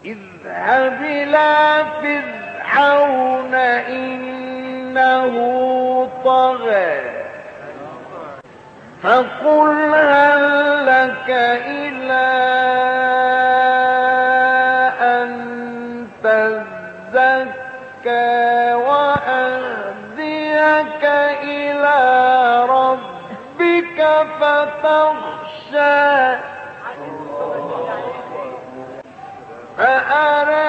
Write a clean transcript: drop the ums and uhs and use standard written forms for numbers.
اذهب إلى فرعون إنه طغى فقل هل لك إلى أن تزكى وأهديك إلى ربك فتخشى فأرى